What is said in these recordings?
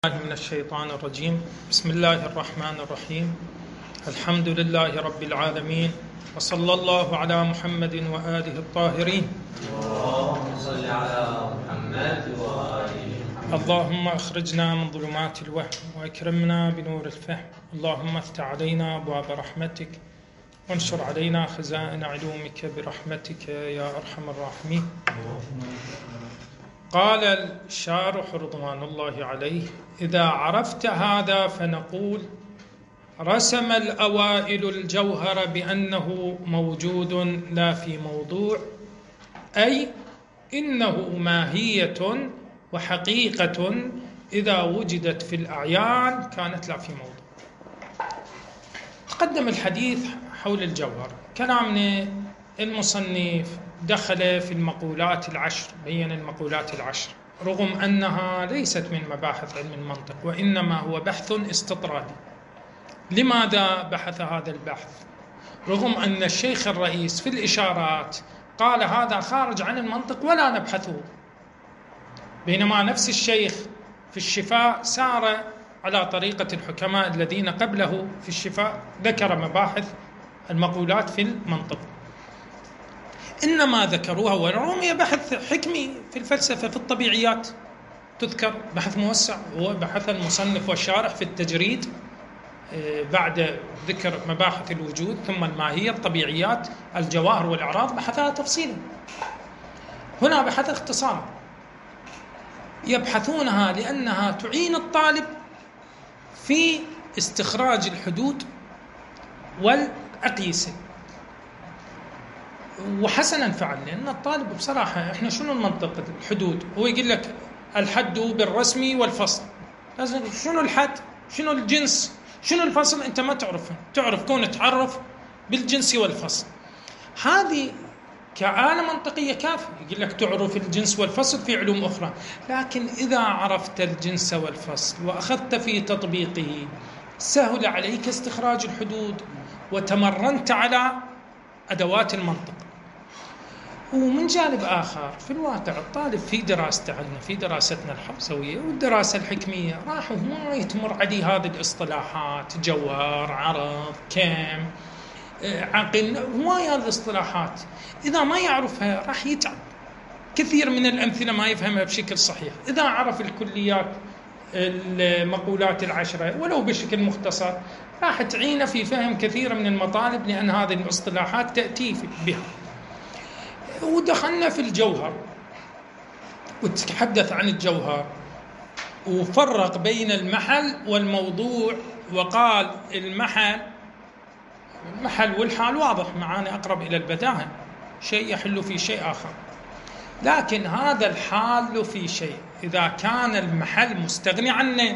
من الشيطان الرجيم. بسم الله الرحمن الرحيم. الحمد لله رب العالمين، وصلى الله على محمد وآله الطاهرين. اللهم صل على محمد وآله. اللهم أخرجنا من ظلمات الوهم وأكرمنا بنور الفهم. اللهم افتح علينا أبواب رحمتك وانشر علينا خزائن علومك برحمتك يا أرحم الراحمين. قال الشارح رضوان الله عليه: إذا عرفت هذا فنقول رسم الأوائل الجوهر بأنه موجود لا في موضوع، أي إنه ماهية وحقيقة إذا وجدت في الأعيان كانت لا في موضوع. تقدم الحديث حول الجوهر، كلامنا المصنف دخل في المقولات العشر، بين المقولات العشر رغم أنها ليست من مباحث علم المنطق، وإنما هو بحث استطرادي. لماذا بحث هذا البحث؟ رغم أن الشيخ الرئيس في الإشارات قال هذا خارج عن المنطق ولا نبحثه، بينما نفس الشيخ في الشفاء سار على طريقة الحكماء الذين قبله في الشفاء، ذكر مباحث المقولات في المنطق، إنما ذكروها ورغم بحث حكمي في الفلسفة في الطبيعيات تذكر بحث موسع، هو بحث المصنف والشارح في التجريد بعد ذكر مباحث الوجود ثم الماهية الطبيعيات الجواهر والأعراض بحثها تفصيلا. هنا بحث اختصار، يبحثونها لأنها تعين الطالب في استخراج الحدود والأقيسة، وحسنا فعل، لأن الطالب بصراحة إحنا شنو المنطق الحدود؟ هو يقول لك الحد بالرسم والفصل، لازم شنو الحد؟ شنو الجنس؟ شنو الفصل؟ أنت ما تعرفه، تعرف كون تعرف بالجنس والفصل، هذه كآلة منطقية كافية. يقول لك تعرف الجنس والفصل في علوم أخرى، لكن إذا عرفت الجنس والفصل وأخذت في تطبيقه سهل عليك استخراج الحدود وتمرنت على أدوات المنطق. ومن جانب آخر في الواقع الطالب في دراسته عندنا في دراستنا الحفظوية والدراسة الحكمية راح ما يتمر عليه هذه الاصطلاحات، جوهر، عرض، كم، عقل، هواي هذه الاصطلاحات إذا ما يعرفها راح يتعب. كثير من الأمثلة ما يفهمها بشكل صحيح. إذا عرف الكليات المقولات العشرة ولو بشكل مختصر راح تعينه في فهم كثير من المطالب، لأن هذه الاصطلاحات تأتي بها. ودخلنا في الجوهر وتحدث عن الجوهر وفرق بين المحل والموضوع، وقال المحل والحال واضح معانا أقرب إلى البداهة، شيء يحل في شيء آخر، لكن هذا الحال في شيء إذا كان المحل مستغني عنه،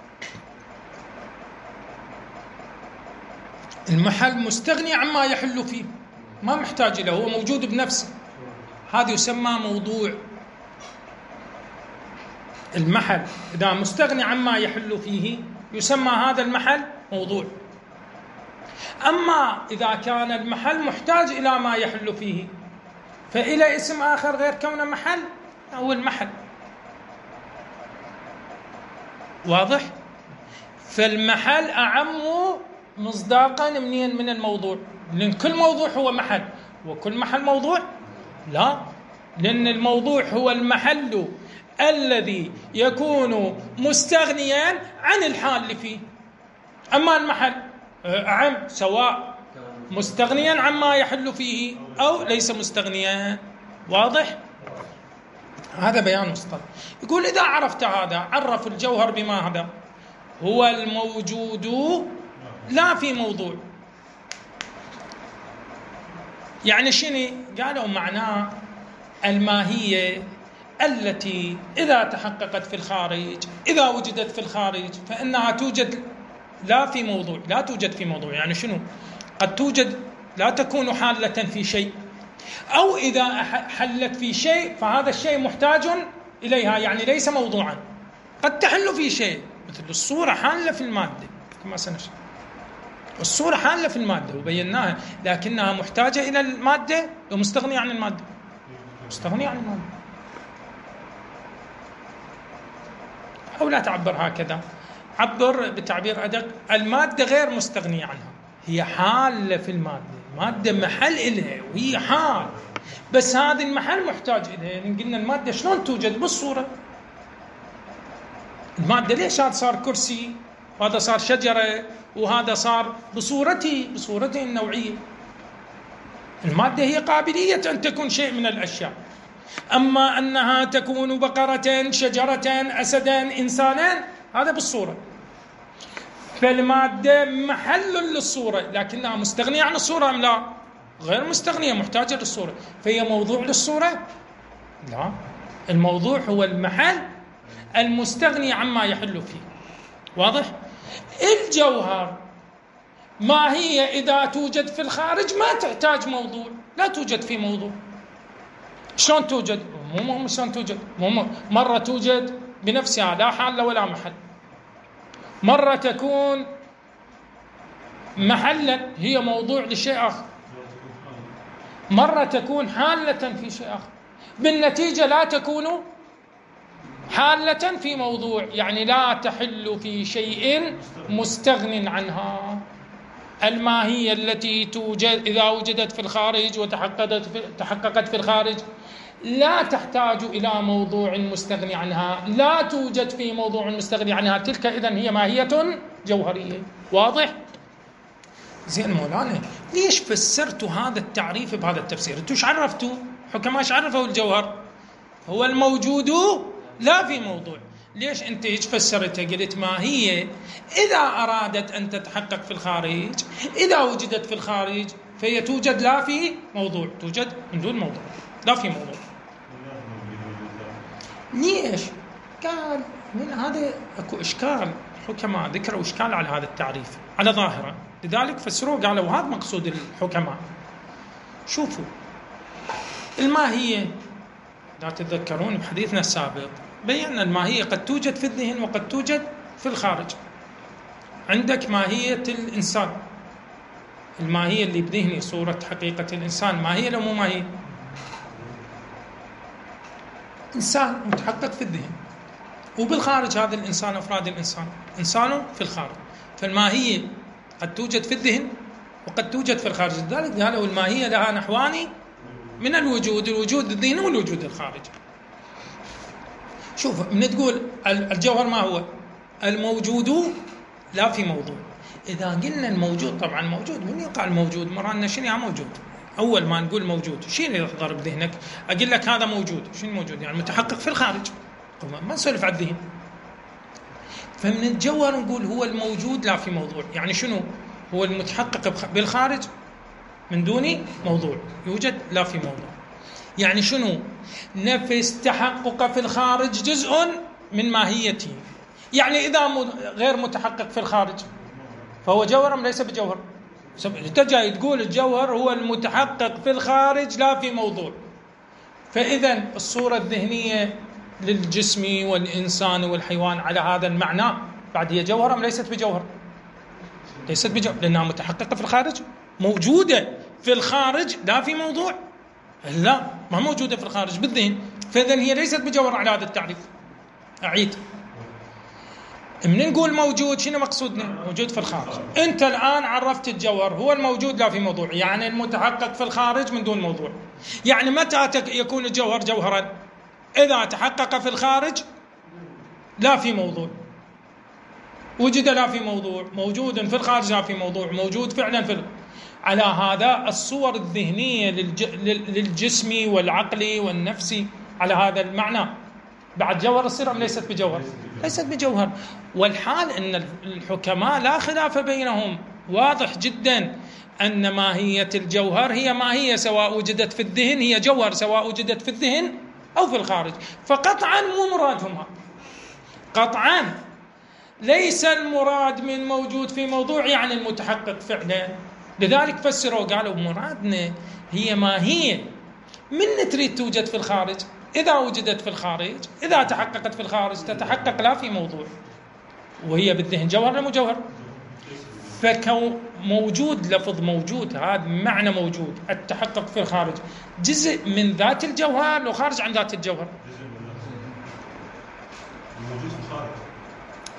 المحل مستغني عما يحل فيه ما محتاج له، هو موجود بنفسه، هذا يسمى موضوع. المحل إذا مستغني عما يحل فيه يسمى هذا المحل موضوع. أما إذا كان المحل محتاج إلى ما يحل فيه فإلى اسم آخر غير كونه محل أو المحل. واضح؟ فالمحل أعم مصداقا من الموضوع، لأن كل موضوع هو محل وكل محل موضوع؟ لا، لأن الموضوع هو المحل الذي يكون مستغنيا عن الحال اللي فيه، أما المحل أعم سواء مستغنيا عما يحل فيه أو ليس مستغنيا. واضح؟ هذا بيان مصطلح. يقول إذا عرفت هذا عرف الجوهر بما هذا هو الموجود لا في موضوع. يعني شنو؟ قالوا معناه الماهية التي إذا تحققت في الخارج، إذا وجدت في الخارج فإنها توجد لا في موضوع، لا توجد في موضوع. يعني شنو؟ قد توجد لا تكون حالة في شيء، أو إذا حلت في شيء فهذا الشيء محتاج إليها، يعني ليس موضوعا. قد تحل في شيء مثل الصورة حالة في المادة كما سنشرح، الصورة حالة في المادة وبيناها، لكنها محتاجة إلى المادة ومستغنية عن المادة، مستغنية عن المادة. أو لا تعبر هكذا، عبر بتعبير أدق. المادة غير مستغنية عنها، هي حالة في المادة محل إلها وهي حال، بس هذا المحل محتاج إلها. يعني قلنا المادة شلون توجد؟ بالصورة. المادة ليش هذا صار كرسي وهذا صار شجرة وهذا صار بصورته النوعية؟ المادة هي قابلية أن تكون شيء من الأشياء، أما أنها تكون بقرة، شجرة، أسدا، إنسانا، هذا بالصورة. فالمادة محل للصورة، لكنها مستغنية عن الصورة أم لا؟ غير مستغنية، محتاجة للصورة. فهي موضوع للصورة؟ لا، الموضوع هو المحل المستغني عما يحل فيه. واضح؟ الجوهر ما هي إذا توجد في الخارج ما تحتاج موضوع، لا توجد في موضوع. شلون توجد؟ مو شلون توجد، مرة توجد بنفسها لا حال ولا محل، مرة تكون محلا هي موضوع لشيء آخر، مرة تكون حالة في شيء آخر. بالنتيجة لا تكون حالة في موضوع، يعني لا تحل في شيء مستغن عنها. الماهية التي توجد إذا وجدت في الخارج وتحققت في الخارج لا تحتاج إلى موضوع مستغني عنها، لا توجد في موضوع مستغني عنها، تلك إذن هي ماهية جوهرية. واضح؟ زين مولانا، ليش فسرتوا هذا التعريف بهذا التفسير؟ انتوا ايش عرفتوا؟ حكماء ايش عرفوا الجوهر؟ هو الموجود لا في موضوع. ليش انت ايش فسرتها؟ قلت ماهية إذا أرادت أن تتحقق في الخارج، إذا وجدت في الخارج فهي توجد لا في موضوع، توجد من دون موضوع، لا في موضوع. ليش؟ قال من هذا اكو إشكال، حكماء ذكروا إشكال على هذا التعريف على ظاهرة، لذلك فسروه قالوا هذا مقصود الحكماء. شوفوا الماهية، لا تتذكرون بحديثنا السابق بينا الماهية قد توجد في الذهن وقد توجد في الخارج. عندك ماهية الإنسان، الماهية اللي بذهني صورة حقيقة الإنسان، ماهية لو مو ماهية؟ إنسان متحقق في الذهن، وبالخارج هذا الإنسان، أفراد الإنسان، إنسانه في الخارج. فالماهية قد توجد في الذهن وقد توجد في الخارج، لذلك قالوا الماهية لها نحوان من الوجود، الوجود الذهني والوجود الخارجي. شوف، من تقول الجوهر ما هو؟ الموجود لا في موضوع. إذا قلنا الموجود، طبعا موجود، من يقع الموجود؟ مرة شنو موجود؟ أول ما نقول موجود شنو يحضر بذهنك؟ أقول لك هذا موجود، شنو موجود؟ يعني متحقق في الخارج، ما نسولف على الذهن. فمن الجوهر نقول هو الموجود لا في موضوع، يعني شنو؟ هو المتحقق بالخارج من دون موضوع، يوجد لا في موضوع. يعني شنو؟ نفس تحقق في الخارج جزء من ماهيته. يعني إذا غير متحقق في الخارج فهو جوهر أم ليس بجوهر؟ أنت جاي تقول الجوهر هو المتحقق في الخارج لا في موضوع، فإذا الصورة الذهنية للجسم والإنسان والحيوان على هذا المعنى بعد هي جوهر أم ليست بجوهر؟ ليست بجوهر، لأنها متحققة في الخارج، موجودة في الخارج لا في موضوع. لا، ما موجودة في الخارج بالذهن، فإذن هي ليست بجوهر على هذا التعريف. أعيد، من نقول موجود شنو مقصودنا؟ موجود في الخارج. أنت الآن عرفت الجوهر هو الموجود لا في موضوع، يعني المتحقق في الخارج من دون موضوع. يعني متى يكون الجوهر جوهرا؟ إذا تحقق في الخارج لا في موضوع، وجد لا في موضوع، موجود في الخارج لا في موضوع، موجود فعلا في على هذا الصور الذهنية للجسم والعقل والنفسي على هذا المعنى بعد جوهر الصير أم ليست بجوهر؟ ليست بجوهر. والحال أن الحكماء لا خلاف بينهم، واضح جدا أن ماهية الجوهر هي ماهية سواء وجدت في الذهن، هي جوهر سواء وجدت في الذهن أو في الخارج. فقطعا مو مرادهم، قطعا ليس المراد من موجود في موضوع يعني المتحقق فعلا. لذلك فسروا قالوا مرادنا هي ماهية من تريد توجد في الخارج، إذا وجدت في الخارج، إذا تحققت في الخارج تتحقق لا في موضوع، وهي بالذهن جوهر مو جوهر. فكون موجود، لفظ موجود هذا معنى موجود، التحقق في الخارج جزء من ذات الجوهر لو خارج عن ذات الجوهر. موجود في الخارج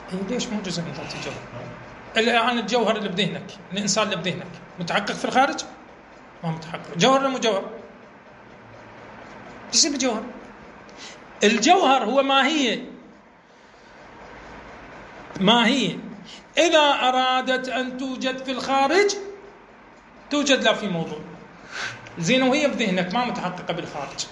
ليش مو جزء من ذات الجوهر؟ الآن الجوهر اللي بذهنك، الإنسان اللي بذهنك متحقق في الخارج؟ ما متحقق. جوهر ولا مو جوهر؟ ايش بجوهر؟ الجوهر هو ماهية إذا أرادت أن توجد في الخارج توجد لا في موضوع. زين، وهي بذهنك ما متحققة بالخارج،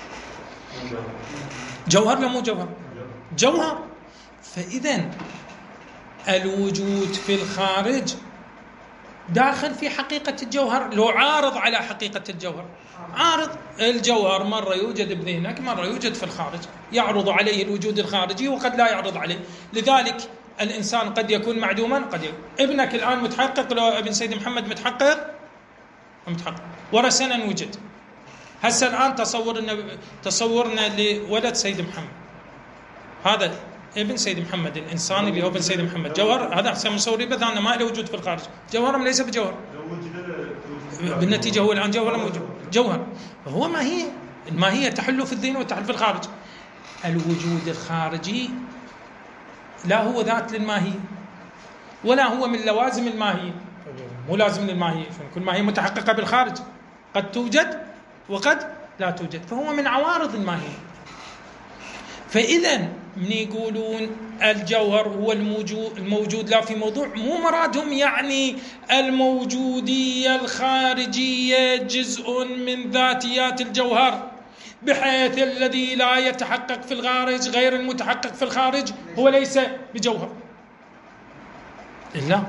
جوهر لا مو جوهر؟ جوهر. فإذن الوجود في الخارج داخل في حقيقة الجوهر، لو عارض على حقيقة الجوهر. عارض. الجوهر مرة يوجد بذهنك، مرة يوجد في الخارج، يعرض عليه الوجود الخارجي وقد لا يعرض عليه. لذلك الإنسان قد يكون معدوما، قد يكون. ابنك الآن متحقق، لو ابن سيد محمد متحقق ورا سنة وجد. هسه الآن تصورنا لولد سيد محمد، هذا ابن سيد محمد، الإنسان اللي هو ابن سيد محمد جوهر، هذا أحسن مصوري بذهننا ما له وجود في الخارج. جوهر ليس بجوهر، بالنتيجة هو الآن جوهر موجود. جوهر هو الماهية تحل في الذهن وتحل في الخارج. الوجود الخارجي لا هو ذات للماهية ولا هو من لوازم الماهية، مو لازم للماهية. كل ماهية متحققة بالخارج، قد توجد وقد لا توجد، فهو من عوارض الماهية. فإذا من يقولون الجوهر هو الموجود لا في موضوع، مو مرادهم يعني الموجودية الخارجية جزء من ذاتيات الجوهر، بحيث الذي لا يتحقق في الخارج غير المتحقق في الخارج هو ليس بجوهر. إلا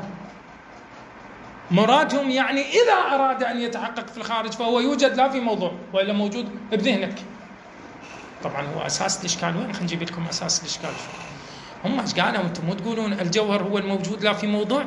مرادهم يعني إذا أراد أن يتحقق في الخارج فهو يوجد لا في موضوع، وإلا موجود بذهنك. طبعا هو أساس الإشكال وين؟ خلينا نجيب لكم أساس الإشكال. هم إيش قالوا؟ أنتم مو تقولون الجوهر هو الموجود لا في موضوع؟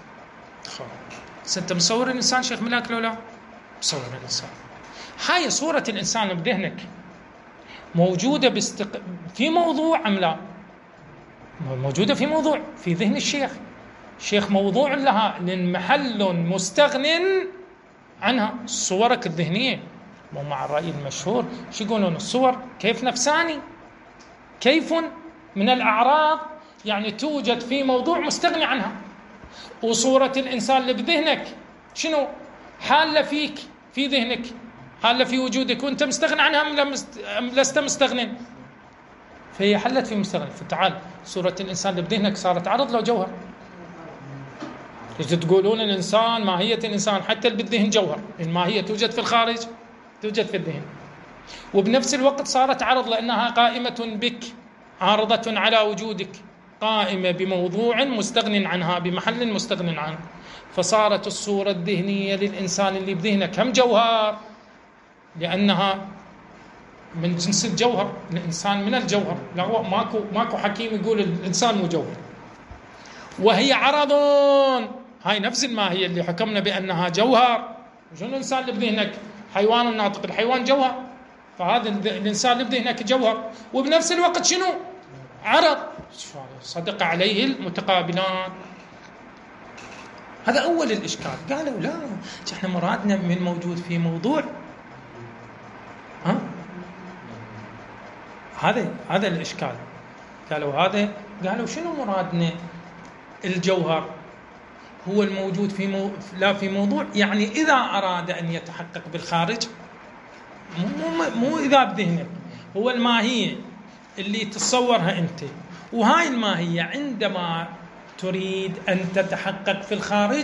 أنت مصور الإنسان شيخ ملاك لو لا؟ مصور الإنسان. هاي صورة الإنسان بذهنك موجودة في موضوع أم لا؟ موجودة في موضوع في ذهن الشيخ موضوع لها، محل مستغن عنها. صورك الذهنية مو مع الرأي المشهور شو يقولون؟ الصور كيف نفساني، كيف من الأعراض، يعني توجد في موضوع مستغني عنها. وصورة الإنسان اللي بذهنك شنو؟ حالة فيك في ذهنك، حالة في وجودك وأنت مستغني عنها أم لست مستغنٍ؟ فهي حلت في مستغني. فتعال صورة الإنسان اللي بذهنك صارت عرض له جوهر. تقولون الإنسان ماهية الإنسان حتى اللي بالذهن جوهر، الماهية توجد في الخارج توجد في الذهن، وبنفس الوقت صارت عرض لأنها قائمة بك، عارضة على وجودك، قائمة بموضوع مستغن عنها، بمحل مستغن عنه. فصارت الصورة الذهنية للإنسان اللي بذهنك هم جوهر، لأنها من جنس الجوهر. الإنسان من الجوهر، لا هو ماكو حكيم يقول الإنسان مو جوهر. وهي عرض، هاي نفس الماهية اللي حكمنا بأنها جوهر. شنو الإنسان اللي بذهنك؟ حيوان ناطق، الحيوان جوهر، فهذا الإنسان اللي بذهنك جوهر، وبنفس الوقت شنو؟ عرض صدق عليه المتقابلان. هذا أول الإشكال. قالوا لا، احنا مرادنا من موجود في موضوع. هذا الإشكال. قالوا شنو مرادنا؟ الجوهر هو الموجود لا في موضوع، يعني إذا أراد أن يتحقق بالخارج، مو إذا بذهنك، هو الماهية اللي تتصورها أنت. وهاي الماهية عندما تريد أن تتحقق في الخارج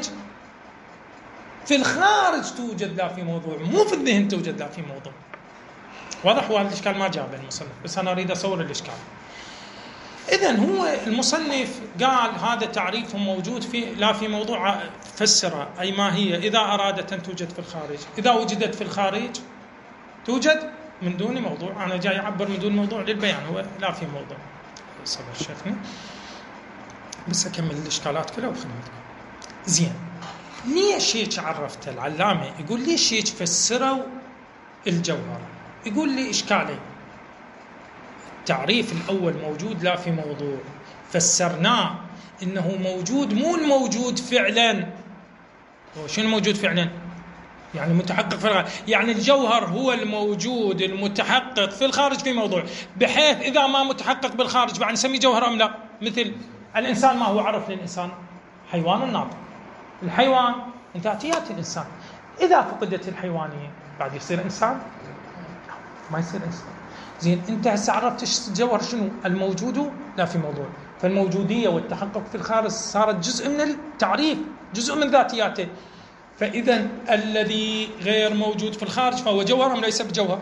توجد لا في موضوع، مو في الذهن توجد لا في موضوع. واضح؟ وهذا الإشكال ما جابه المصنف، بس أنا أريد أصور الإشكال. إذن هو المصنف قال هذا تعريف موجود لا في موضوع، فسرها أي ماهية إذا أرادت أن توجد في الخارج، إذا وجدت في الخارج توجد من دون موضوع. أنا جاي أعبر من دون موضوع للبيان، هو لا في موضوع. صبر شيخنا بس أكمل الإشكالات كلها وخلينا. زين، ليش هيك عرفت العلامة؟ يقول ليش هيك فسروا الجوهر؟ يقول لي إشكالي. التعريف الأول موجود لا في موضوع، فسرناه إنه موجود، مو الموجود فعلا. شنو موجود فعلا؟ يعني متحقق في الخارج، يعني الجوهر هو الموجود المتحقق في الخارج في موضوع، بحيث إذا ما متحقق بالخارج بعد نسميه جوهر أم لا؟ مثل الإنسان ما هو عرف للإنسان؟ حيوان ناطق. الحيوان من ذاتيات الإنسان. إذا فقدت الحيوانية بعد يصير إنسان؟ ما يصير إنسان. زين، أنت هسه عرفت الجوهر شنو؟ الموجود لا في موضوع. فالموجودية والتحقق في الخارج صارت جزء من التعريف، جزء من ذاتياته. فإذا الذي غير موجود في الخارج فهو جوهر أم ليس بجوهر؟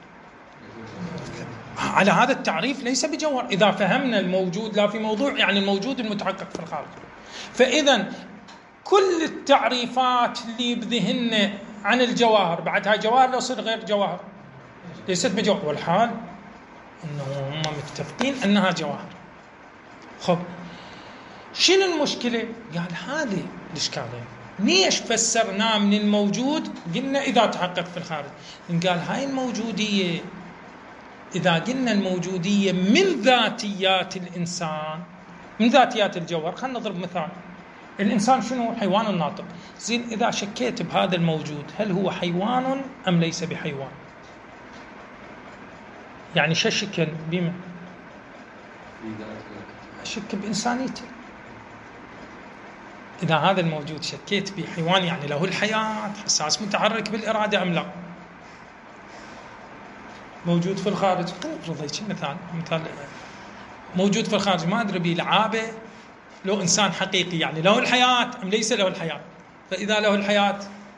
على هذا التعريف ليس بجوهر. إذا فهمنا الموجود لا في موضوع يعني الموجود المتحقق في الخارج. فإذا كل التعريفات اللي بذهننا عن الجواهر بعدها جواهر لو صير غير جواهر ليست بجوهر، والحال إنه هم متفقين أنها جواهر. خب شنو المشكلة؟ قال هذه الإشكالية. ليش فسرناه من الموجود قلنا إذا تحقق في الخارج؟ قال هاي الموجودية إذا قلنا الموجودية من ذاتيات الإنسان، من ذاتيات الجوهر. خلينا نضرب مثال. الإنسان شنو؟ حيوان ناطق. زين، إذا شكيت بهذا الموجود هل هو حيوان أم ليس بحيوان؟ يعني شك بما أشك بإنسانيته. إذا هذا الموجود شكيت بحيوان يعني له الحياة، حساس متحرك بالإرادة أم لا؟ موجود في الخارج، نفرض مثال موجود في الخارج ما أدري بلعابة لو إنسان حقيقي يعني له الحياة أم ليس له الحياة. فإذا له الحياة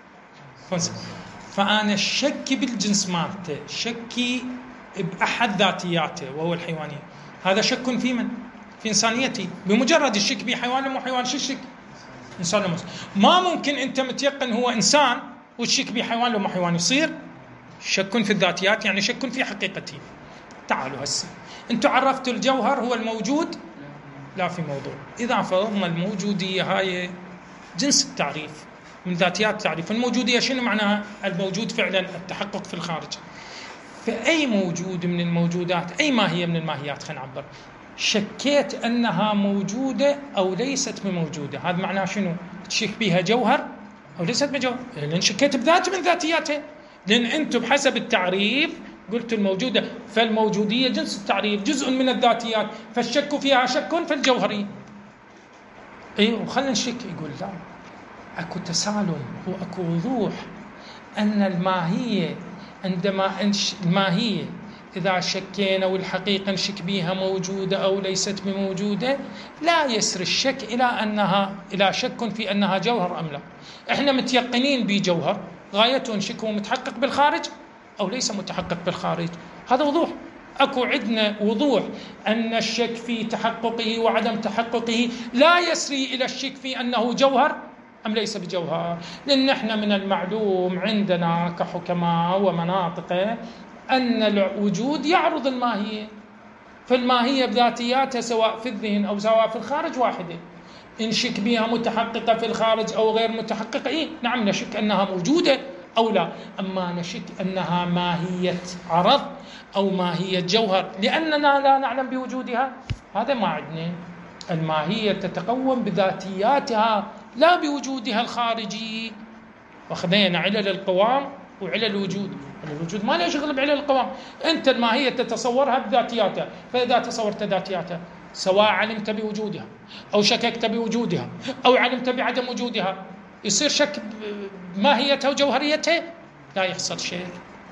فأنا الشك بالجنس مالته، شكي بأحد ذاتياته وهو الحيوانية، هذا شك في من؟ في إنسانيتي. بمجرد الشك بحيوان مو حيوان، شو الشك؟ إنسان لمس. ما ممكن أنت متيقن هو إنسان والشك بحيوان لو مو حيوان، يصير شك في الذاتيات يعني شك في حقيقتي. تعالوا هسه أنتوا عرفتوا الجوهر هو الموجود لا في موضوع. إذا فرضنا الموجودية هاي جنس التعريف من ذاتيات التعريف. الموجودية شنو معناها؟ الموجود فعلا التحقق في الخارج. فأي موجود من الموجودات، أي ماهية من الماهيات، خلينا نعبر، شكيت أنها موجودة أو ليست بموجودة، هذا معناه شنو؟ تشك بها جوهر أو ليست بجوهر، لأن شكيت بذات من ذاتياتها. لأن أنتم بحسب التعريف قلتوا الموجودة، فالموجودية جنس التعريف جزء من الذاتيات، فالشك فيها شك في الجوهرية. وخلنا نشك. يقول لا، أكو تسالم وأكو وضوح أن الماهية عندما الماهية إذا شكينا والحقيقة نشك بها موجودة أو ليست بموجودة، لا يسري الشك إلى شك في أنها جوهر أم لا. إحنا متيقنين بجوهر، غايته نشك هو متحقق بالخارج أو ليس متحقق بالخارج. هذا وضوح. أكو عندنا وضوح أن الشك في تحققه وعدم تحققه لا يسري إلى الشك في أنه جوهر أم ليس بجوهر. لأن احنا من المعلوم عندنا كحكماء ومناطق أن الوجود يعرض الماهية، فالماهية بذاتياتها سواء في الذهن أو سواء في الخارج واحدة. إن شك بها متحققة في الخارج أو غير متحققة، نعم نشك أنها موجودة أو لا. أما نشك أنها ماهية عرض أو ماهية جوهر لأننا لا نعلم بوجودها، هذا ما عندنا. الماهية تتقوم بذاتياتها لا بوجودها الخارجي. وخذينا علل القوام وعلل الوجود. الوجود ما له شغل بعلل القوام. أنت الماهية تتصورها بذاتياتها، فإذا تصورت ذاتياتها سواء علمت بوجودها أو شككت بوجودها أو علمت بعدم وجودها، يصير شك بماهيتها وجوهريتها؟ لا يحصل شيء.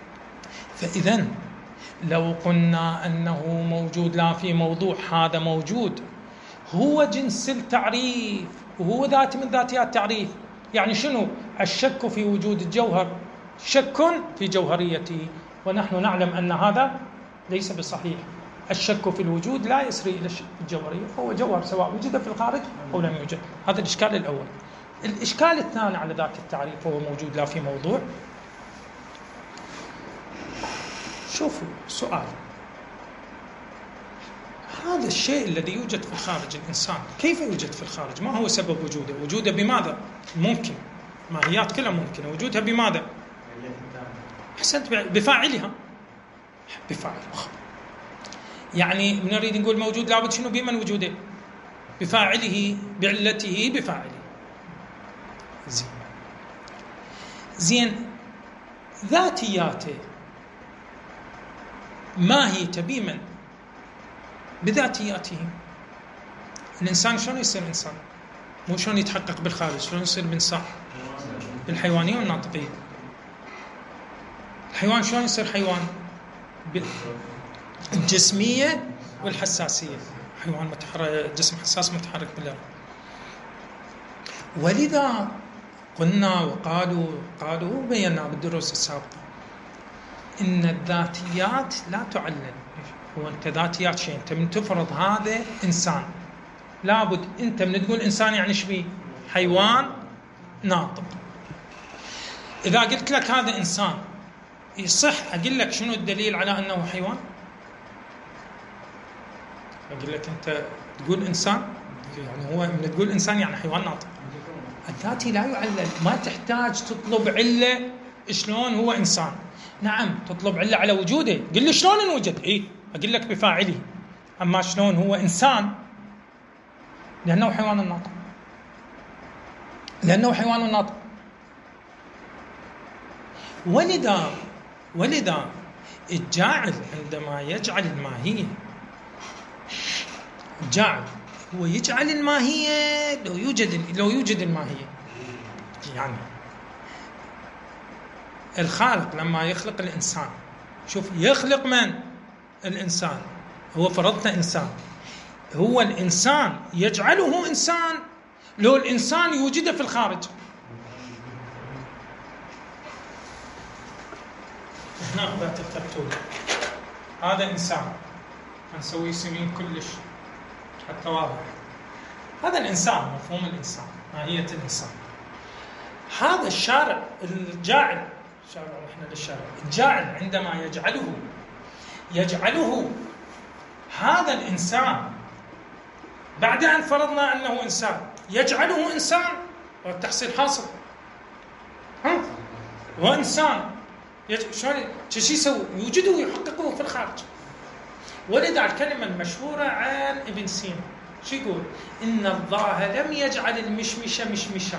فإذا لو قلنا أنه موجود لا في موضوع، هذا موجود هو جنس التعريف وهو ذات من ذاتيات التعريف. يعني شنو؟ الشك في وجود الجوهر شك في جوهريته، ونحن نعلم أن هذا ليس بصحيح. الشك في الوجود لا يسري إلى الشك في الجوهرية، فهو جوهر سواء وجد في الخارج أو لم يوجد. هذا الإشكال الأول. الإشكال الثاني على ذات التعريف هو موجود لا في موضوع. شوفوا سؤال، هذا الشيء الذي يوجد في الخارج الإنسان كيف يوجد في الخارج؟ ما هو سبب وجوده؟ وجوده بماذا؟ ممكن ماهيات كلها ممكنة، وجودها بماذا؟ أحسنت، بفاعلها. بفاعله. يعني نريد نقول موجود لابد شنو بمن وجوده؟ بفاعله، بعلته، بفاعله. زين ذاتياته ما هي تبيمن بذاتياته. الإنسان شلون يصير إنسان؟ مو شلون يتحقق بالخارج، شلون يصير بإنسان؟ بالحيوانية والناطقية. الحيوان شلون يصير حيوان؟ الجسمية والحساسية. حيوان متحرك، جسم حساس متحرك بالأرض. ولذا قلنا قالوا وبينا بالدروس السابقة إن الذاتيات لا تعلل. هو أنت ذاتيات شيء، أنت من تفرض هذا إنسان، لابد أنت من تقول إنسان يعني شبيه حيوان ناطق. إذا قلت لك هذا إنسان، يصح أقول لك شنو الدليل على أنه حيوان؟ أقول لك أنت تقول إنسان، يعني هو من تقول إنسان يعني حيوان ناطق. الذاتي لا يعلل، ما تحتاج تطلب علة شلون هو إنسان. نعم تطلب علة على وجوده، قل لي شلون انوجد، إيه أقول لك بفاعله. أما شلون هو إنسان، لأنه حيوان ناطق، لأنه حيوان ناطق. ولذا الجاعل عندما يجعل الماهية، الجاعل هو يجعل الماهية لو يوجد الماهية. يعني الخالق لما يخلق الإنسان، شوف يخلق من؟ الإنسان. هو فرضنا إنسان، هو الإنسان يجعله إنسان لو الإنسان يوجده في الخارج. هنا ذات الترتيب، هذا إنسان، هنسوي سمين كلش حتى واضح. هذا الإنسان، مفهوم الإنسان، ماهية الإنسان. هذا الشارع الجاعل، شارع إحنا للشارع الجاعل عندما يجعله هذا الإنسان بعد أن فرضنا أنه إنسان، يجعله إنسان والتحصيل حاصل. وإنسان شلون يسوي؟ يوجده ويحققه في الخارج. ولذا الكلمة المشهورة عن ابن سينا شو يقول؟ إن الله لم يجعل المشمش مشمشا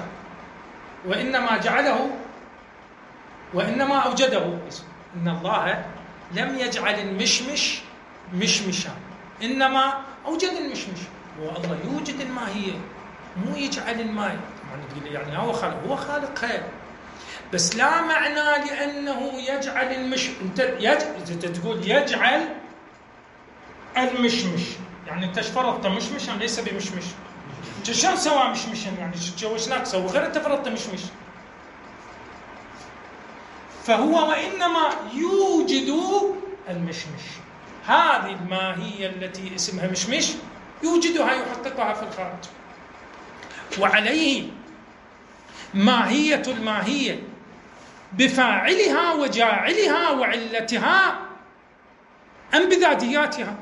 وإنما أوجده. إن الله لم يجعل المشمش مشمشا إنما أوجد المشمش. والله يوجد الماهية، مو يجعل الماء. يعني هو خالقها، بس لا معنى لأنه يجعل أنت تقول يجعل المشمش، يعني أنت فرضت مشمشا ليس بمشمش. شلون سوى مشمشا؟ يعني وش لا تسوي غير أنت فرضت مشمش. فهو وإنما يوجد المشمش، هذه الماهية التي اسمها مشمش يوجدها يحققها في الخارج. وعليه ماهية الماهية بفاعلها وجاعلها وعلتها أم بذاتياتها.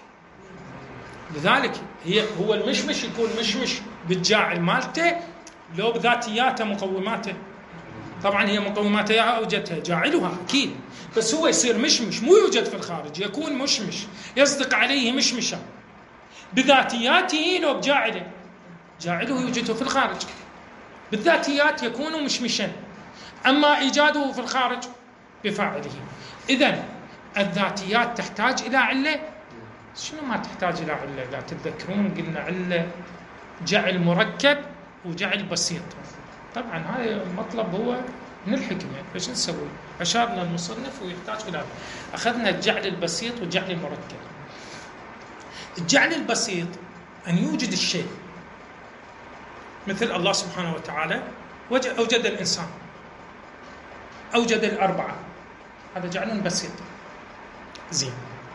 لذلك هو المشمش يكون مشمش بالجاعل مالته لو بذاتياته مقوماته. طبعا هي مقوماته يا أوجدتها جاعلها أكيد، بس هو يصير مشمش مو يوجد في الخارج، يكون مشمش يصدق عليه مشمشا بذاتياته لو بجاعله. جاعله يوجده في الخارج، بالذاتيات يكون مشمشا، أما إيجاده في الخارج بفاعله. إذن الذاتيات تحتاج إلى علة. شنو ما تحتاج إلى علة؟ لا تتذكرون قلنا علة جعل مركب وجعل بسيط. طبعا هذا المطلب هو من الحكمة، فش نسوي؟ أشارنا المصنف ويحتاج إلى أخذنا الجعل البسيط والجعل المركب. الجعل البسيط أن يوجد الشيء، مثل الله سبحانه وتعالى أوجد الإنسان، أوجد الأربعة، هذا جعل بسيط. زين،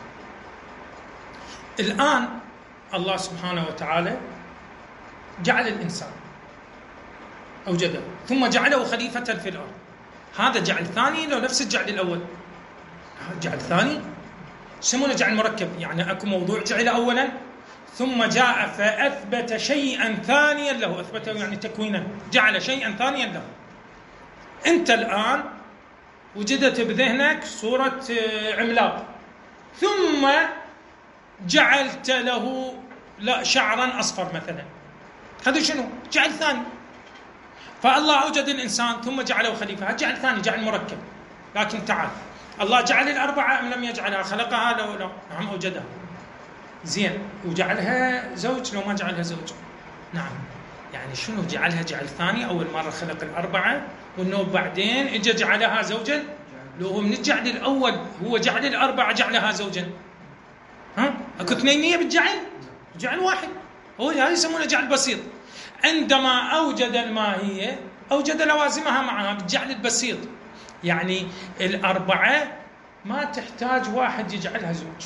الآن الله سبحانه وتعالى جعل الإنسان، أوجده ثم جعله خليفة في الأرض. هذا جعل ثاني لو نفس الجعل الأول؟ جعل ثاني يسمونه جعل مركب، يعني أكو موضوع جعل أولا ثم جاء فأثبت شيئا ثانيا له. أثبته يعني تكوينا، جعل شيئا ثانيا له. أنت الآن وجدت بذهنك صورة عملاق، ثم جعلت له شعرا أصفر مثلا، هذا شنو؟ جعل ثاني. فالله أوجد الإنسان ثم جعله خليفة، هذا جعل ثاني، جعل مركب. لكن تعال، الله جعل الأربعة أم لم يجعلها؟ خلقها لو نعم أوجدها. زين، وجعلها زوج لو ما جعلها زوج؟ نعم. يعني شنو جعلها جعل ثاني؟ أول مرة خلق الأربعة والنوب بعدين إجا جعلها زوجا. لو هو من الجعل الأول هو جعل الأربعة جعلها زوجا، ها أكو اثنينية بالجعل، جعل واحد، هو هذا يسمونه جعل بسيط. عندما أوجد الماهية أوجد لوازمها معها بالجعل البسيط. يعني الأربعة ما تحتاج واحد يجعلها زوج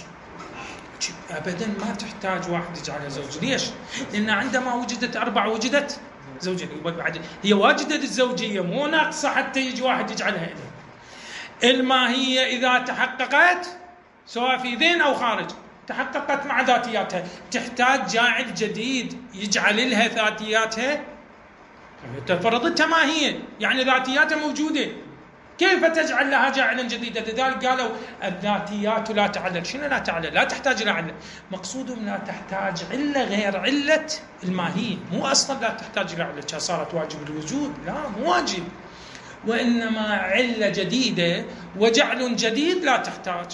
أبدا، ما تحتاج واحد يجعلها زوج. ليش؟ لأن عندما وجدت أربعة وجدت زوجين. بعد هي واجدة الزوجية مو ناقصة حتى يجي واحد يجعلها إليه. الماهية إذا تحققت سواء في ذهن أو خارج تحققت مع ذاتياتها، تحتاج جاعل جديد يجعل لها ذاتياتها. فرضتها ماهية يعني ذاتياتها موجودة، كيف تجعل لها جاعلا جديدا؟ لذلك قالوا الذاتيات لا تعلل. شنو لا تعلل؟ لا تحتاج إلى علة. مقصودهم لا تحتاج علة غير علة الماهية، مو أصلا لا تحتاج إلى علة صارت واجب الوجود، لا مو واجب، وإنما علة جديدة وجعل جديد لا تحتاج.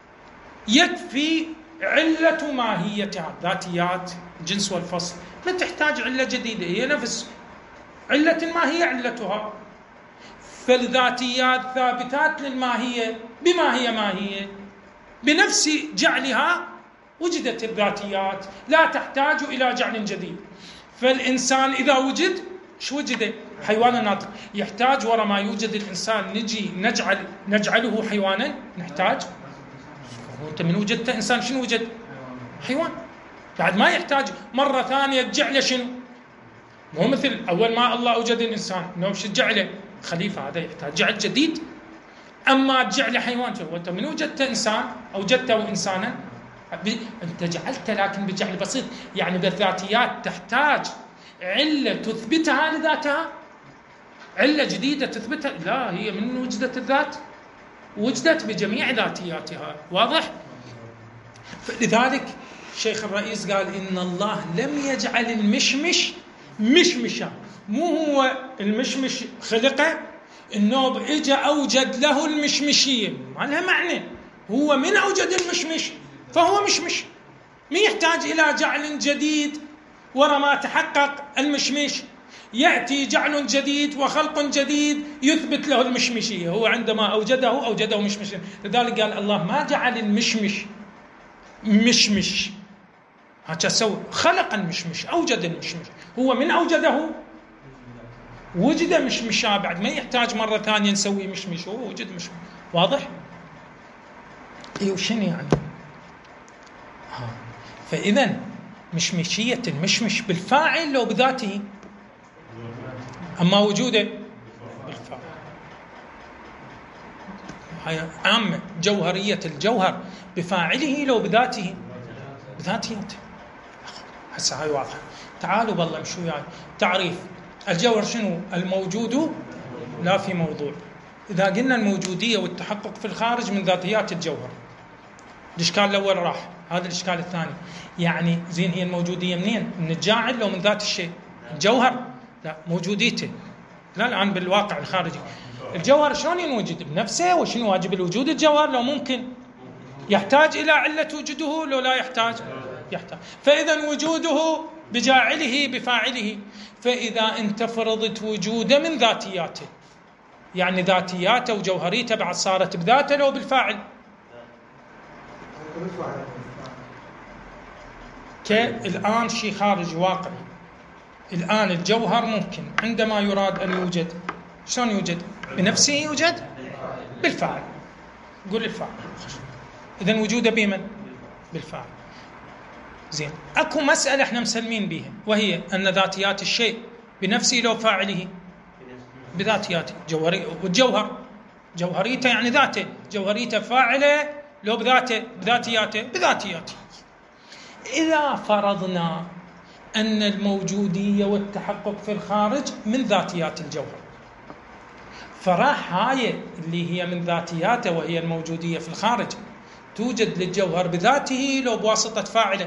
يكفي علة ماهيتها، ذاتيات الجنس والفصل، ما تحتاج علة جديدة، هي نفس علة ما هي علتها. فالذاتيات ثابتات للماهية بما هي ماهية، بنفس جعلها وجدت الذاتيات، لا تحتاج إلى جعل جديد. فالإنسان إذا وجد شو وجده؟ حيوان ناطق. يحتاج وراء ما يوجد الإنسان نجي نجعله حيوانا؟ نحتاج؟ أنت من وجدت إنسان شنو وجد؟ حيوان. بعد ما يحتاج مرة ثانية تجعله شنو؟ مو مثل أول ما الله أوجد الإنسان إنه مش تجعله خليفة، هذا يحتاج جعل جديد. أما تجعله حيوان، أنت من وجدت إنسان أوجدته إنسانا، أنت جعلته لكن بجعل بسيط. يعني بالذاتيات تحتاج علة تثبتها لذاتها، علة جديدة تثبتها؟ لا، هي من وجدت الذات وجدت بجميع ذاتياتها. واضح؟ لذلك الشيخ الرئيس قال إن الله لم يجعل المشمش مشمشا. مو هو المشمش خلقه، النوب اجى أوجد له المشمشية، ما لها معنى. هو من أوجد المشمش فهو مشمش، ما يحتاج إلى جعل جديد ورا ما تحقق المشمش. يأتي جعل جديد وخلق جديد يثبت له المشمشية. هو عندما أوجده مشمش. لذلك قال الله ما جعل المشمش مشمش، هكذا سوى، خلق المشمش، أوجد المشمش. هو من أوجده وجد مشمشا، بعد ما يحتاج مرة ثانية نسوي مشمش، هو وجد مشمش. واضح؟ إيه وشنو يعني؟ فإذا مشمشية المشمش بالفاعل لو بذاته، أما وجوده بالفاعل. هاي عامة جوهرية الجوهر بفاعله لو بذاته، بذاتيته. هسه هاي واضحة. تعالوا بالله مشوا وياي. تعريف الجوهر شنو؟ الموجود لا في موضوع. إذا قلنا الموجودية والتحقق في الخارج من ذاتيات الجوهر، الإشكال الأول راح، هذا الإشكال الثاني. يعني زين هي الموجودية منين؟ من الجاعل لو من ذات الشيء؟ الجوهر لا، موجوديته لا الآن بالواقع الخارجي. الجوهر شلون ينوجد؟ بنفسه. وشنو واجب الوجود الجوهر؟ لو ممكن يحتاج إلى علة وجوده لو لا يحتاج؟ يحتاج. فإذا وجوده بجاعله بفاعله. فإذا أنت فرضت وجوده من ذاتياته، يعني ذاتياته وجوهريته بعد صارت بذاته لو بالفاعل. الآن شيء خارجي واقعي. الآن الجوهر ممكن عندما يراد أن يوجد شلون يوجد؟ بنفسه يوجد؟ بالفاعل. قول الفاعل. إذن وجوده بمن؟ بالفاعل. زين، أكو مسألة احنا مسلمين بها، وهي أن ذاتيات الشيء بنفسه لو فاعله بذاتياته. والجوهر جوهريته يعني ذاته، جوهريته فاعله لو بذاته، بذاتياته. إذا فرضنا أن الموجودية والتحقق في الخارج من ذاتيات الجوهر، فراح هاي اللي هي من ذاتياته وهي الموجودية في الخارج توجد للجوهر بذاته لو بواسطة فاعله،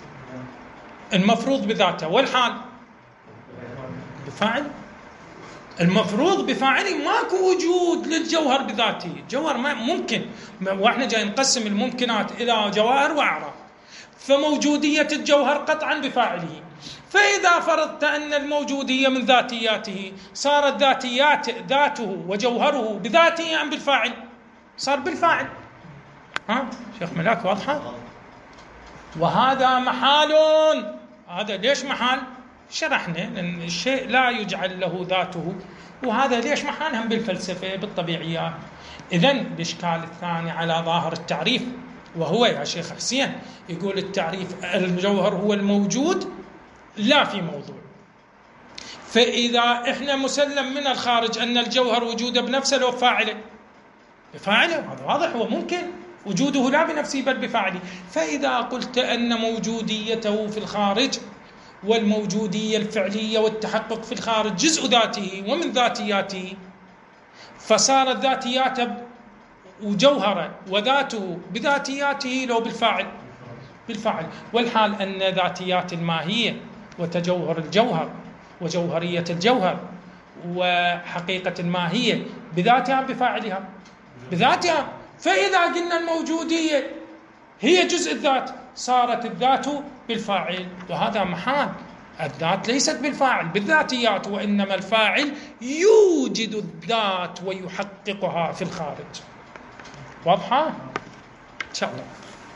المفروض بذاته، والحال بفاعل. المفروض بفاعله ماكو وجود للجوهر بذاته، جوهر ما ممكن، واحنا جاي نقسم الممكنات إلى جواهر وأعراض، فموجودية الجوهر قطعا بفاعله. فإذا فرضت أن الموجودية من ذاتياته، صارت ذاته وجوهره بذاته أم بالفاعل؟ صار بالفاعل. شيخ ملاك واضحة؟ وهذا محال. هذا ليش محال؟ شرحنا لأن الشيء لا يجعل له ذاته، وهذا ليش محال هم بالفلسفة بالطبيعيات. إذن الإشكال الثاني على ظاهر التعريف، وهو يا شيخ حسين يقول التعريف الجوهر هو الموجود لا في موضوع. فإذا إحنا مسلم من الخارج أن الجوهر وجوده بنفسه لو بفاعله، هذا واضح، هو ممكن وجوده لا بنفسه بل بفاعله. فإذا قلت أن موجوديته في الخارج والموجودية الفعلية والتحقق في الخارج جزء ذاته ومن ذاتياته، فصارت ذاتياته وجوهره وذاته بذاتياته لو بالفاعل. والحال أن ذاتيات الماهية وتجوهر الجوهر وجوهرية الجوهر وحقيقة الماهية بذاتها بفاعلها بذاتها. فإذا قلنا الموجودية هي جزء الذات، صارت الذات بالفاعل، وهذا محال. الذات ليست بالفاعل بالذاتيات، وإنما الفاعل يوجد الذات ويحققها في الخارج. واضحة؟ إن شاء الله.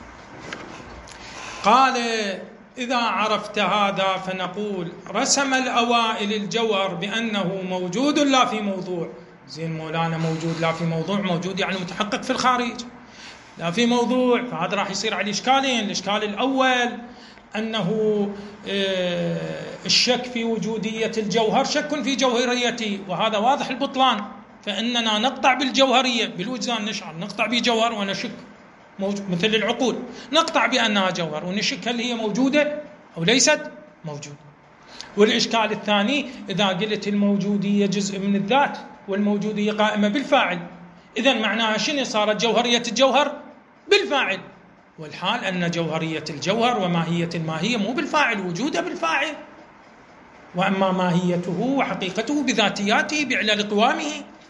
قال إذا عرفت هذا فنقول رسم الأوائل الجوهر بأنه موجود لا في موضوع. زين مولانا، موجود لا في موضوع، موجود يعني متحقق في الخارج لا في موضوع، فهذا راح يصير على إشكالين. الإشكال الأول أنه الشك في وجودية الجوهر شك في جوهريته، وهذا واضح البطلان، فإننا نقطع بالجوهرية بالوجدان، نشعر نقطع بجوهر ونشك مثل العقول، نقطع بأنها جوهر ونشك هل هي موجودة أو ليست موجودة. والإشكال الثاني إذا قلت الموجودية جزء من الذات والموجودية قائمة بالفاعل، إذن معناها شنو؟ صارت جوهرية الجوهر بالفاعل، والحال أن جوهرية الجوهر وماهية الماهية مو بالفاعل، وجوده بالفاعل، وأما ماهيته وحقيقته بذاتياته بعلل قوامه.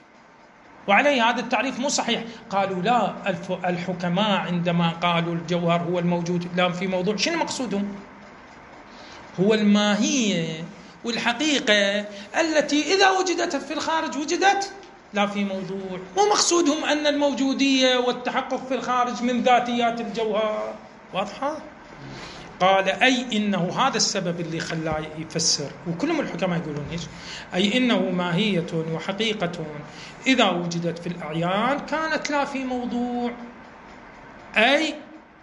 وعليه هذا التعريف مو صحيح. قالوا لا، الحكماء عندما قالوا الجوهر هو الموجود لا في موضوع، شنو مقصودهم؟ هو الماهية والحقيقة التي إذا وجدت في الخارج وجدت لا في موضوع، ومقصودهم أن الموجودية والتحقق في الخارج من ذاتيات الجوهر. واضحة؟ قال أي إنه هذا السبب اللي خلاه يفسر، وكلهم الحكماء يقولون إيش؟ أي إنه ماهية وحقيقة إذا وجدت في الأعيان كانت لا في موضوع. أي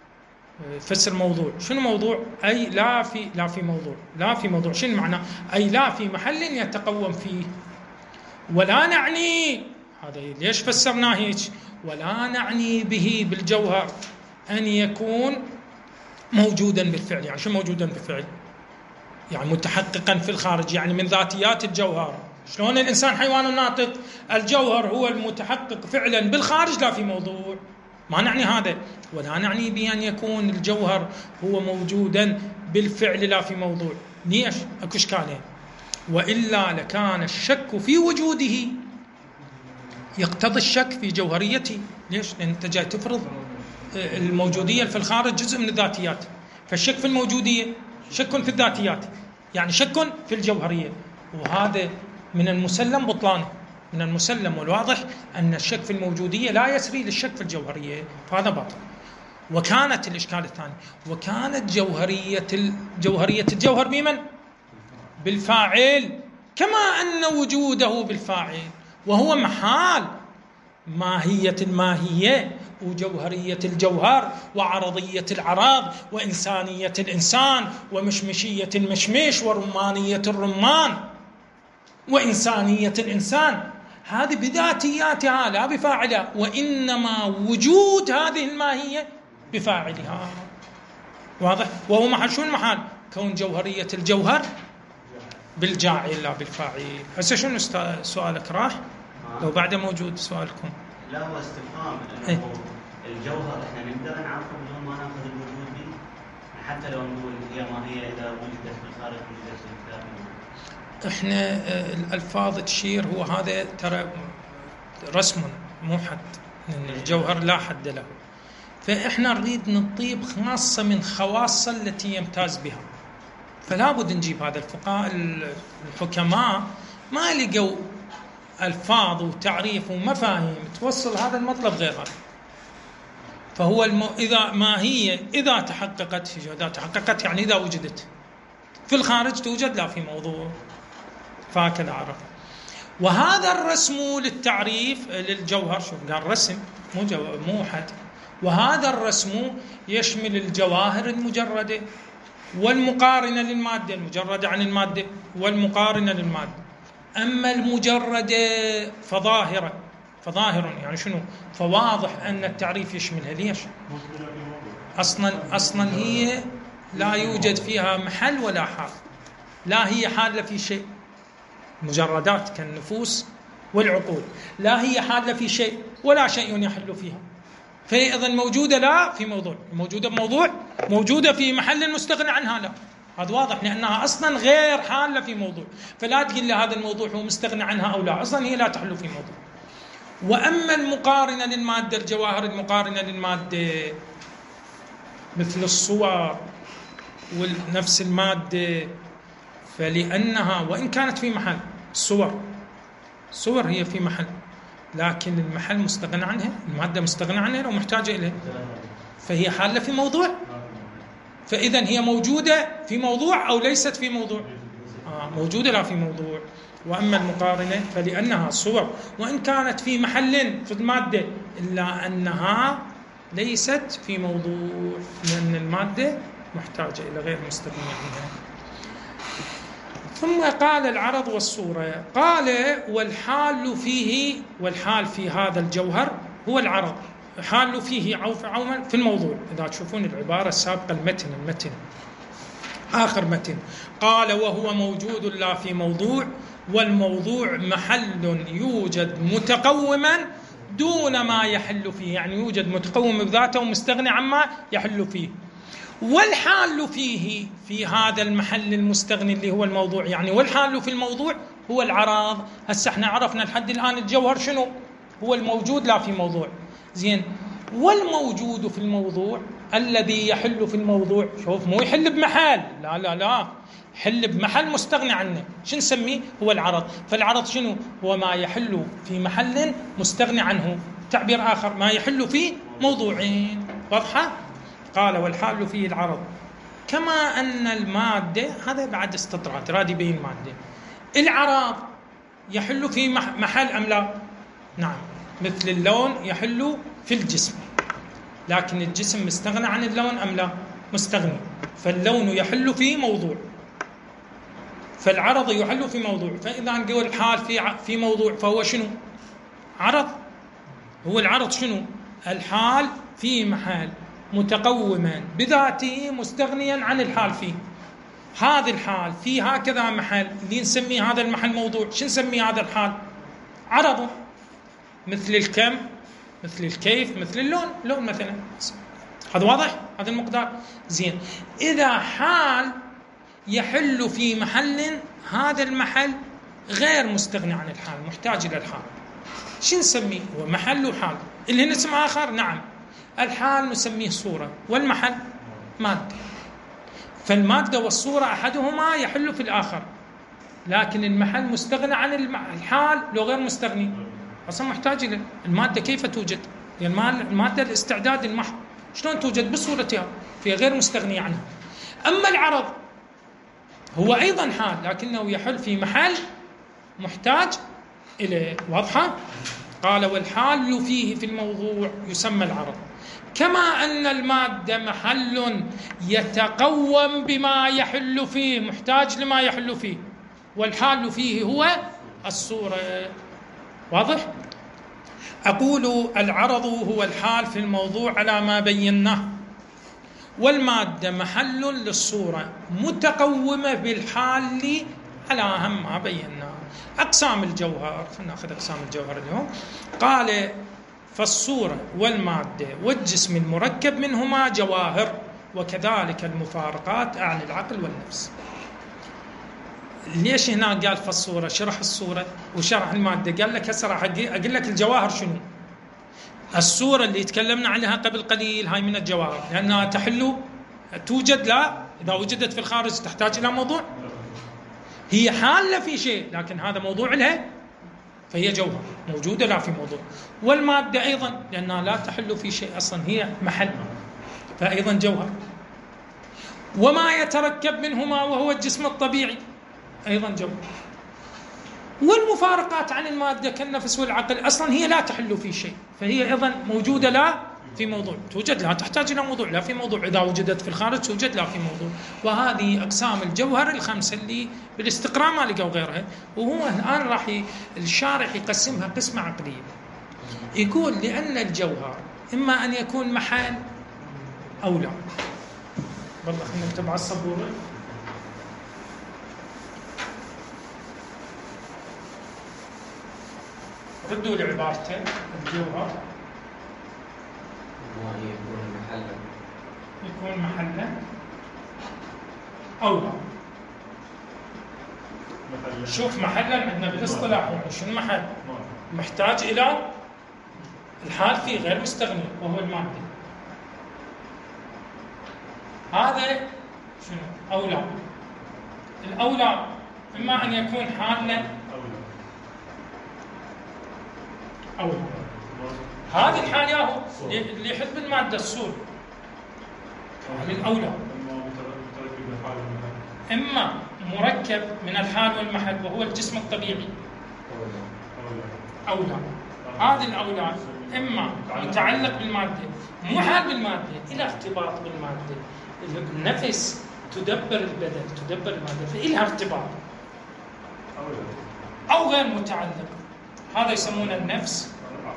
فسر موضوع، شنو موضوع؟ أي لا في موضوع، لا في موضوع شنو معنى؟ أي لا في محل يتقوم فيه. ولا نعني، هذا ليش فسرناه هيك؟ ولا نعني به بالجوهر أن يكون موجودا بالفعل. يعني شو موجودا بالفعل؟ يعني متحققا في الخارج، يعني من ذاتيات الجوهر. شلون الإنسان حيوان ناطق؟ الجوهر هو المتحقق فعلا بالخارج لا في موضوع، ما نعني هذا. ولا نعني بأن يكون الجوهر هو موجودا بالفعل لا في موضوع. ليش؟ اكو اشكالين. وإلا لكان الشك في وجوده يقتضي الشك في جوهريته. ليش؟ لأن أنت جاي تفرض الموجودية في الخارج جزء من الذاتيات، فالشك في الموجودية شك في الذاتيات، يعني شك في الجوهرية، وهذا من المسلم بطلانه، من المسلم والواضح أن الشك في الموجودية لا يسري للشك في الجوهرية، فهذا باطل. وكانت الإشكال الثاني، وكانت جوهرية الجوهر بمن؟ بالفاعل، كما أن وجوده بالفاعل، وهو محال ماهية الماهية وجوهرية الجوهر وعرضية العراض وإنسانية الإنسان ومشمشية المشمش ورمانية الرمان وإنسانية الإنسان، هذه بذاتياتها لا بفاعلها، وإنما وجود هذه الماهية بفاعلها. واضح؟ وهو محل شو المحال؟ كون جوهرية الجوهر بالجاعل لا بالفاعل. هسه شنو سؤالك راح؟ لو بعده موجود سؤالكم. لا هو استفهام انه الجوهر احنا نقدر نعرفه بدون ما ناخذ الوجود به، حتى لو نقول هي ماهية اذا وجدت في الخارج وجدت في الداخل. احنا الألفاظ تشير، هو هذا ترى رسم مو حد، الجوهر لا حد له، فإحنا نريد نطيب خاصة من خواص التي يمتاز بها، فلا بد نجيب هذا. الفقهاء الحكماء ما لقوا ألفاظ وتعريف ومفاهيم توصل هذا المطلب غير هذا. فهو إذا تحققت يعني إذا وجدت في الخارج توجد لا في موضوع، فهكذا عرف. وهذا الرسم للتعريف للجوهر، شوف قال رسم مو حد، وهذا الرسم يشمل الجواهر المجردة والمقارنة للمادة، المجردة عن المادة والمقارنة للمادة. أما المجردة فظاهر يعني شنو؟ فواضح أن التعريف يشملها. ليش؟ أصلا هي لا يوجد فيها محل ولا حال، لا هي حالة في شيء، مجردات كالنفوس والعقول، لا هي حالة في شيء ولا شيء يحل فيها، فهي إذن موجودة لا في موضوع، موجودة بموضوع، موجودة في محل مستغنى عنها لا، هذا واضح، لأنها أصلا غير حالة في موضوع، فلا تقول لي هذا الموضوع هو مستغنى عنها أو لا، أصلا هي لا تحل في موضوع. وأما المقارنة للمادة، الجواهر المقارنة للمادة مثل الصور ونفس المادة، فلأنها وإن كانت في محل، الصور هي في محل، لكن المحل مستغنى عنها، المادة مستغنى عنها ومحتاجة إليها، فهي حالة في موضوع، فإذا هي موجودة في موضوع أو ليست في موضوع؟ موجودة لا في موضوع. وأما المقارنة فلأنها صور وإن كانت في محل في المادة، إلا أنها ليست في موضوع، لأن المادة محتاجة إلى غير مستغني عنها. ثم قال العرض والصورة، قال والحال في هذا الجوهر هو العرض، حال فيه عوما في الموضوع. إذا تشوفون العبارة السابقة المتن آخر متن، قال وهو موجود لا في موضوع، والموضوع محل يوجد متقوما دون ما يحل فيه، يعني يوجد متقوم بذاته ومستغني عما يحل فيه. والحال فيه في هذا المحل المستغني اللي هو الموضوع، يعني والحال في الموضوع هو العراض. هسه احنا عرفنا لحد الآن الجوهر شنو هو؟ الموجود لا في موضوع. زين، والموجود في الموضوع الذي يحل في الموضوع، شوف مو يحل بمحل، لا يحل بمحل مستغني عنه، شو نسميه؟ هو العرض. فالعرض شنو؟ هو ما يحل في محل مستغني عنه، تعبير آخر ما يحل في موضوعين. واضحة؟ قال والحال فيه العرض، كما أن المادة، هذا بعد استطراد راد يبين المادة، العرض يحل في محل أم لا؟ نعم، مثل اللون يحل في الجسم، لكن الجسم مستغنى عن اللون أم لا؟ مستغني، فاللون يحل في موضوع، فالعرض يحل في موضوع. فإذا نقول الحال في موضوع فهو شنو؟ عرض. هو العرض شنو؟ الحال في محل متقوما بذاته مستغنيا عن الحال فيه. هذا الحال في هكذا محل اللي نسميه هذا المحل موضوع، شو نسميه هذا الحال؟ عرضه، مثل الكم، مثل الكيف، مثل اللون مثلا. هذا واضح؟ هذا المقدار. زين، إذا حال يحل في محل، هذا المحل غير مستغني عن الحال، محتاج إلى الحال، شو نسميه؟ هو محل وحال، اللي هنا اسم آخر. نعم، الحال نسميه صورة، والمحل مادة. فالمادة والصورة أحدهما يحل في الآخر، لكن المحل مستغنى عن الحال، لو غير مستغني أصلا محتاج إلى المادة. كيف توجد؟ يعني المادة الاستعداد المحض، شلون توجد؟ بصورتها، في غير مستغني عنها. أما العرض هو أيضا حال، لكنه يحل في محل محتاج إليه. واضحة؟ قال والحال فيه في الموضوع يسمى العرض، كما أن المادة محل يتقوم بما يحل فيه، محتاج لما يحل فيه، والحال فيه هو الصورة. واضح؟ أقول العرض هو الحال في الموضوع على ما بيناه، والمادة محل للصورة متقومة بالحال على أهم ما بيناه. أقسام الجوهر، نأخذ أقسام الجوهر اليوم. قال فالصورة والمادة والجسم المركب منهما جواهر، وكذلك المفارقات عن العقل والنفس. ليش هنا قال فالصورة؟ شرح الصورة وشرح المادة. قال لك هسه راح أقول لك الجواهر شنو. الصورة اللي تكلمنا عنها قبل قليل هاي من الجواهر، لأنها توجد لا، إذا وجدت في الخارج تحتاج إلى موضوع. هي حالة في شيء لكن هذا موضوع لها، فهي جوهر موجودة لا في موضوع. والمادة أيضا لأنها لا تحل في شيء أصلا، هي محل، فأيضا جوهر. وما يتركب منهما وهو الجسم الطبيعي أيضا جوهر. والمفارقات عن المادة كالنفس والعقل أصلا هي لا تحل في شيء، فهي أيضا موجودة لا في موضوع، توجد لا تحتاج إلى موضوع، لا في موضوع. إذا وجدت في الخارج توجد لا في موضوع. وهذه أقسام الجوهر الخمسة اللي بالاستقراء ما لقوا غيرها. وهو الآن راح الشارح يقسمها قسمة عقلية، يقول لأن الجوهر إما أن يكون محل أو لا. والله خلينا نكتب على السبورة. ردوا لي عبارتين. الجوهر يكون محلا أو لا. شوف محلا عندنا بالاصطلاح يعني شنو محل؟ محتاج إلى الحال فيه غير مستغني وهو المادة. هذا شنو؟ أولى. الأولى إما أن يكون حالا أولى. هذه الحال ياهو اللي يحب المادة الصور. هذه الأولى. إما مركب من الحال والمحل وهو الجسم الطبيعي أولى. هذه الأولى إما متعلق بالمادة مو حال بالمادة إلى ارتباط بالمادة. النفس تدبر البدن تدبر المادة فإلها ارتباط، أو غير متعلق. هذا يسمونه النفس.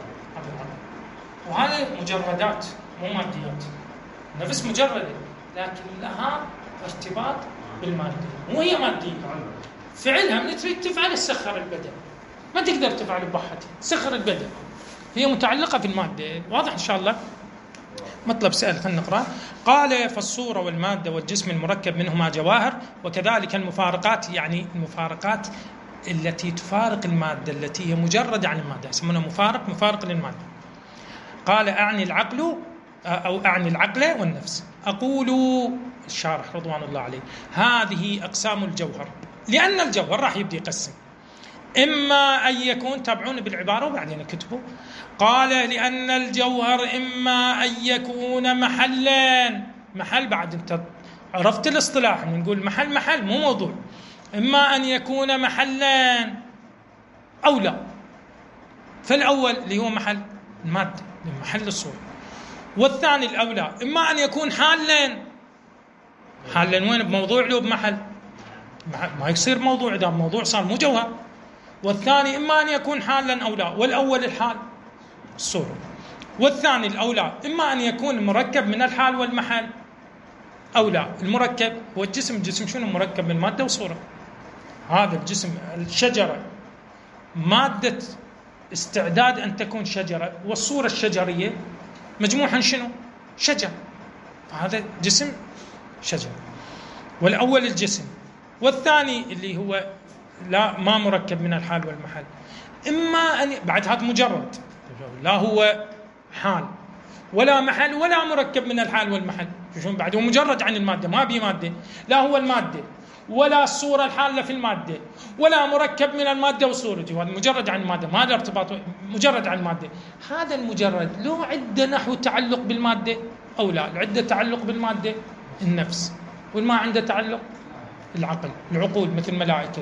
وهذه مجردات مو ماديات. النفس مجردة لكن لها ارتباط بالمادة، مو هي مادية. فعلها من تريد تفعل تسخر البدن، ما تقدر تفعل ببحثها، سخر البدن. هي متعلقة في المادة. واضح إن شاء الله؟ مطلب سؤال خلينا نقرأ. قال فالصورة والمادة والجسم المركب منهما جواهر وكذلك المفارقات، يعني المفارقات التي تفارق المادة التي هي مجردة عن المادة يسمونها مفارق للمادة. قال أعني العقل أو أعني العقل والنفس. أقول الشارح رضوان الله عليه هذه أقسام الجوهر، لأن الجوهر راح يبدأ يقسم. إما أن يكون، تابعون بالعبارة وبعدين كتبوا. قال لأن الجوهر إما أن يكون محلا، محل بعد أنت عرفت الاصطلاح نقول محل مو موضوع. إما أن يكون محلا أو لا. فالأول اللي هو محل المادة محل الصورة، والثاني الأولى إما أن يكون حالا وين؟ بموضوع لو بمحل، ما يصير موضوع إذا موضوع صار مو جوهر. والثاني إما أن يكون حالا أو لا. والأول الحال الصورة، والثاني الأولى إما أن يكون مركب من الحال والمحل أو لا. المركب هو الجسم. الجسم شنو؟ مركب من مادة وصورة. هذا الجسم الشجرة مادة استعداد أن تكون شجرة، والصورة الشجرية مجموعة شنو؟ شجر. فهذا جسم شجر. والأول الجسم، والثاني اللي هو لا ما مركب من الحال والمحل. إما أن بعد هذا مجرد لا هو حال ولا محل ولا مركب من الحال والمحل، شلون بعد؟ هو مجرد عن المادة، ما بي مادة، لا هو المادة ولا الصورة الحالة في المادة ولا مركب من المادة وصورته. هذا مجرد عن المادة، ما له ارتباط، مجرد عن المادة. هذا المجرد له عدة نحو تعلق بالمادة أو لا. العدة تعلق بالمادة النفس، والما عنده تعلق العقول مثل الملائكة.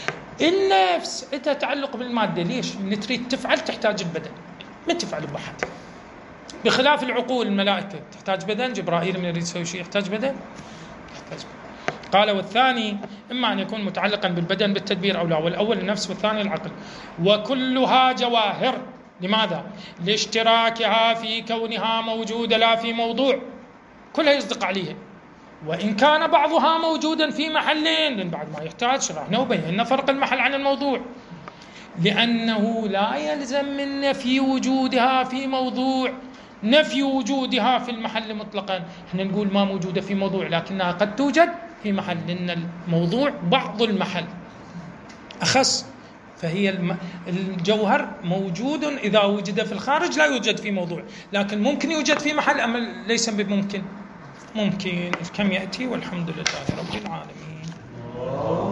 النفس عندها تعلق بالمادة. ليش؟ إن تريد تفعل تحتاج البدن، ما تفعل بحث. بخلاف العقول الملائكة تحتاج بدن. جبرائيل من يريد يسوي شيء يحتاج بدن، يحتاج بدن. قال والثاني إما أن يكون متعلقا بالبدن بالتدبير أو لا. والأول النفس والثاني العقل. وكلها جواهر. لماذا؟ لاشتراكها في كونها موجودة لا في موضوع، كلها يصدق عليها. وإن كان بعضها موجودا في محلين، لأن بعد ما يحتاج شرحنا وبينا فرق المحل عن الموضوع. لأنه لا يلزم من نفي وجودها في موضوع نفي وجودها في المحل مطلقا. احنا نقول ما موجودة في موضوع لكنها قد توجد في محل، لأن الموضوع بعض المحل أخص. فهي الجوهر موجود إذا وجد في الخارج لا يوجد في موضوع، لكن ممكن يوجد في محل أما ليس بممكن. ممكن الكم يأتي، والحمد لله رب العالمين.